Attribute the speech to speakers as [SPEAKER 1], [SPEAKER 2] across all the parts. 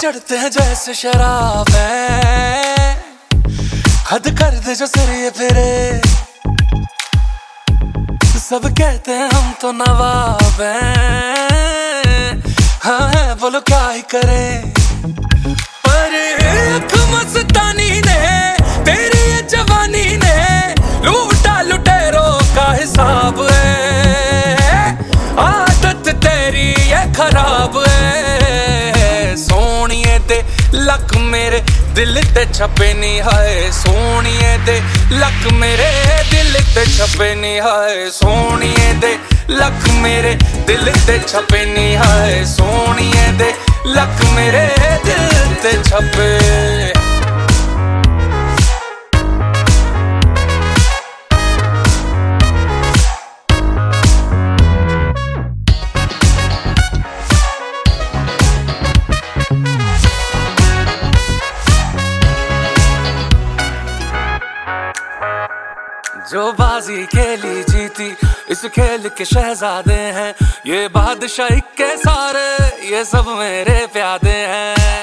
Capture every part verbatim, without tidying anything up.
[SPEAKER 1] चढ़ते हैं जैसे शराब है, हद कर दे जो सिर ये फिरे। सब कहते हैं हम तो नवाब हैं, हाँ है बोलो क्या ही करें। पर एक मस्तानी ने तेरी ये जवानी ने लूटा लुटेरों का हिसाब है, आदत तेरी ये खराब है। सोनिए ते लक मेरे दिल ते छपे नी हाय, सोनिए ते लक मेरे दिल ते छपे नी हाय, सोनिए दे लक मेरे दिल ते छपे नी हाय, सोनिए दे लक मेरे दिल ते छपे। जो बाजी खेली जीती इस खेल के शहजादे हैं, ये बादशाही के सारे ये सब मेरे प्यादे हैं।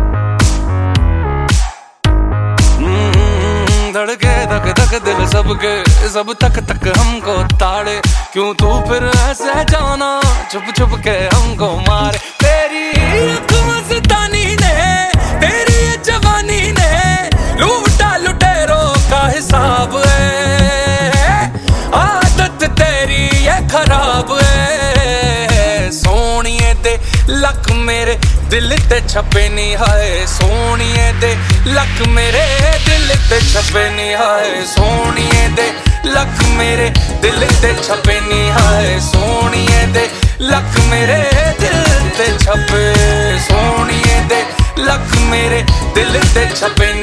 [SPEAKER 1] धड़के धक धक दिल सबके सब तक तक हमको ताड़े, क्यों तू फिर ऐसे जाना छुप छुप के हमको मारे। तेरी मस्तानी ने तेरी जवानी ने लूटा लुटेरों का हिसाब है, आदत तेरी ये खराब है। सोनिए दे लक मेरे दिल ते छपे नी हाय, सोनिए दे लक मेरे दिल ते छपे नी हाय, सोनिए दे लक मेरे दिल ते छपे नी हाय, सोनिए दे लक मेरे दिल ते छपे, सोनिए दे लक मेरे दिल ते छपे।